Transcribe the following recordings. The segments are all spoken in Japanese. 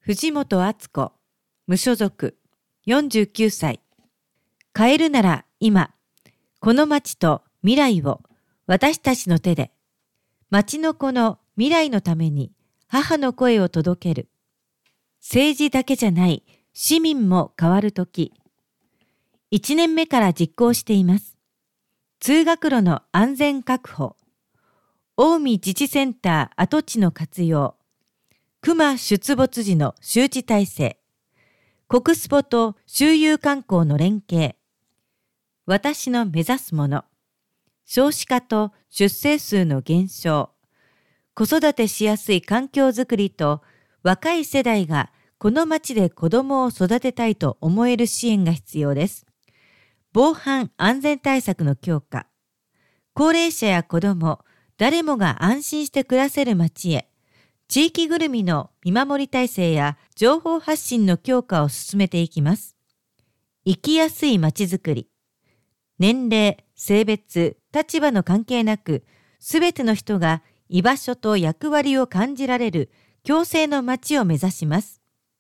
藤本敦子、無所属、49歳。変えるなら今、この町と未来を私たちの手で、町の子の未来のために母の声を届ける。政治だけじゃない市民も変わるとき。1年目から実行しています。通学路の安全確保。近江自治センター跡地の活用。熊出没時の周知体制。国スポと周遊観光の連携。私の目指すもの。少子化と出生数の減少。子育てしやすい環境づくりと若い世代がこの町で子供を育てたいと思える支援が必要です。防犯安全対策の強化。高齢者や子供、誰もが安心して暮らせる町へ。地域ぐるみの見守り体制や情報発信の強化を進めていきます。生きやすい町づくり。年齢、性別、立場の関係なく、すべての人が居場所と役割を感じられる共生の町を目指します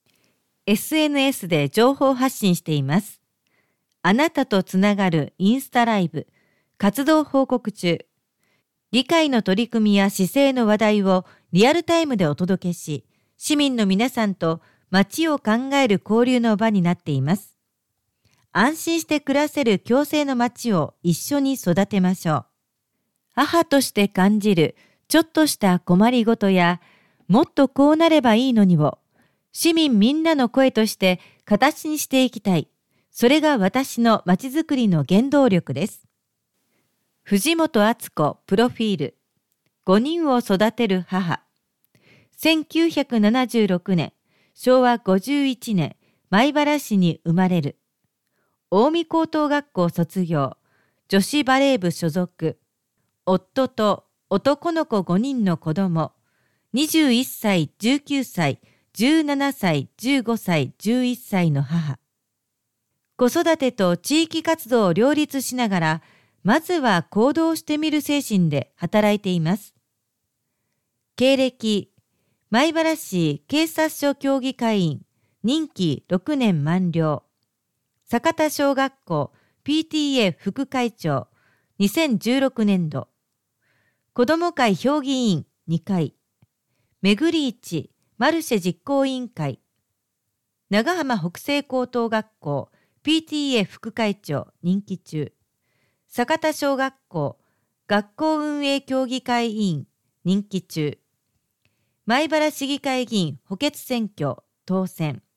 。SNS で情報発信しています。あなたとつながるインスタライブ、活動報告中。議会の取り組みや市政の話題をリアルタイムでお届けし、市民の皆さんと町を考える交流の場になっています。安心して暮らせる共生の町を一緒に育てましょう。母として感じるちょっとした困りごとや、もっとこうなればいいのにを、市民みんなの声として形にしていきたい。それが私の町づくりの原動力です。藤本敦子プロフィール。5人を育てる母。1976年、昭和51年、米原市に生まれる。近江高等学校卒業。女子バレー部所属。夫と男の子5人の子供。21歳、19歳、17歳、15歳、11歳の母。子育てと地域活動を両立しながら、まずは行動してみる精神で働いています。経歴、米原市警察署協議会員、任期6年満了。酒田小学校 PTA 副会長、2016年度。子ども会評議員2回。めぐり市マルシェ実行委員会。長浜北西高等学校 PTA 副会長任期中。酒田小学校学校運営協議会委員任期中。米原市議会議員補欠選挙当選。